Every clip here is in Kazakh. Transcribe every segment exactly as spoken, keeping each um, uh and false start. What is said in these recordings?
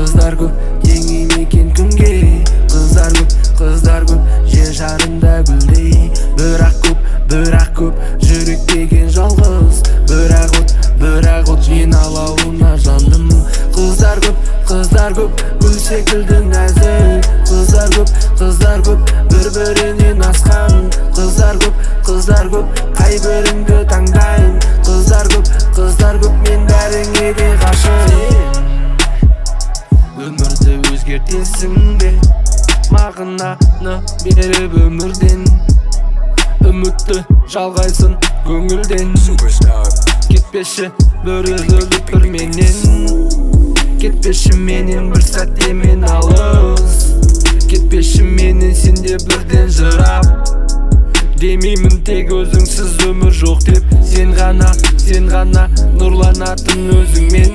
Қыздар көп, теңейме екен күнге. Қыздар көп, қыздар көп, жер шарында гүлдей. Бірақ көп, бірақ көп, жүрек деген жалғыз. Бірақ от, бірақ от, мен алауына жандым. Қыздар көп, қыздар көп, гүл секілді нәзік. Қыздар көп, қыздар көп, бір-бірінен асқан. Қыздар көп, қыздар көп, қай біріңді таңдайын. Қыздар көп, қыздар көп, мен бәріңе де ғашық. Өмірді өзгертесің бе, мағынаны беріп өмірден. Үмітті жалғайсын көңілден. Кетпеші бір үзіліп бір менен. Кетпеші менен бір сәтте мен алыс. Кетпеші менен сенде бірден жырап. Демеймін тек өзіңсіз өмір жоқ деп. Сен ғана, сен ғана нұрланатын өзіңмен.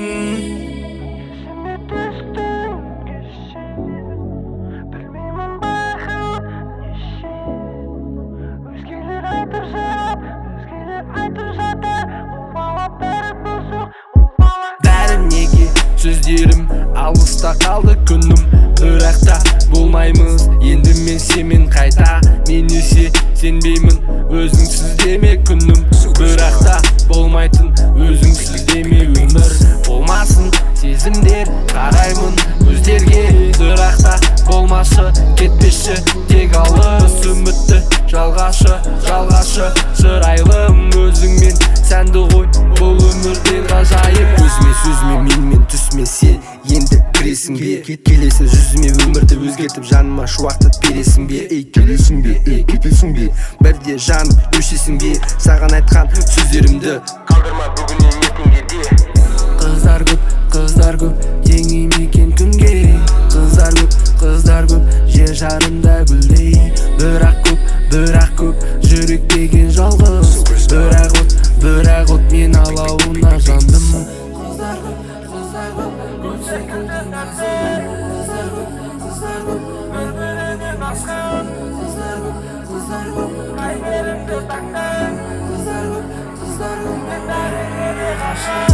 Бәрі неге сөздерім алыста қалды күнім. Бірақ та болмаймыз енді мен семен қайта. Мен есе сенбеймін өзіңсіз деме күнім. Бірақ та болмайтын өзіңсіз деме өмір. Болмасын сезімдер, қараймын көздерге. Бірақ та болмашы, кетпеші тек алыс. Үмітті жалғашы, жалғашы шырайлым. Өзіңмен сәнді ғой бұл өмірде ғажайып. Өзіме сөзіме менімен түсіме сен енді кіресің бе? Келесің жүзіме өмірді өзгертіп жаныма шуақтап бересің бе? Ей келесің бе, ей кетесің бе? Бірде жанып өшесің бе? Саған айтқан сөздерімді қалдырма бүгіннен ертеңге де. Қыздар көп, қыздар көп, теңейме екен күнге. Қыздар көп, қыздар көп, жер шарында гүлдей. Бірақ көп, бірақ көп, жүрек деген жалғыз. Бірақ от, бірақ от, мен алауына жандым. Қыздар көп, қыздар көп, гүл секілді нәзік. Қыздар көп, қыздар көп, бір-бірінен асқан. Қыздар көп, қыздар көп, қай біріңді таңдайын. Қыздар көп, қыздар көп, мен бәріңе де ғашық.